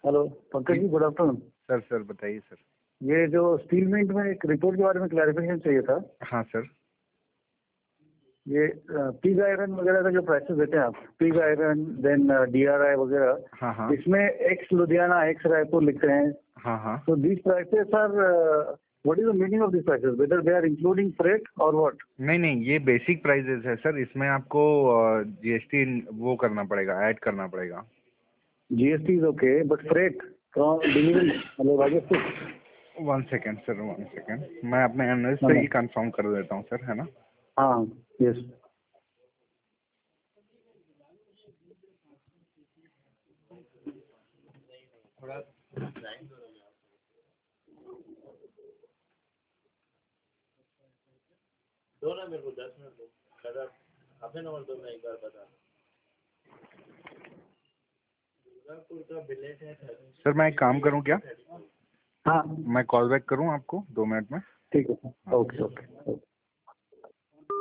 Hello Pankaj ji, good afternoon. Sir बताइए sir. ये जो स्टील मिंट में एक रिपोर्ट के बारे में क्लैरिफिकेशन चाहिए था। हाँ सर। ये पिग आयरन वगैरह का जो प्राइसेस देते हैं आप, पिग आयरन देन DRI वगैरह, हाँ हाँ इसमें एक्स लुधियाना एक्स रायपुर लिखते हैं। हाँ हाँ। तो these prices are, what is the meaning of this prices, whether they are including freight और व्हाट? नहीं, ये बेसिक प्राइजेस है सर। इसमें आपको GST वो करना पड़ेगा, ऐड करना पड़ेगा। GST is okay, but freight from delivery मतलब राजस्थान। 1 सेकेंड सर, 1 सेकेंड, मैं अपने एनालिस्ट हाँ से ही कंफर्म कर देता हूँ सर, है ना। हाँ, यस। दो ना मेरे को 10 मिनट दो, दादा अपने नंबर दो, मैं एक बार बता। दुर्गापुर का बिलेट है सर मैं एक काम करूँ क्या, हाँ मैं कॉल बैक करूँ आपको 2 मिनट में? ठीक है, ओके ओके।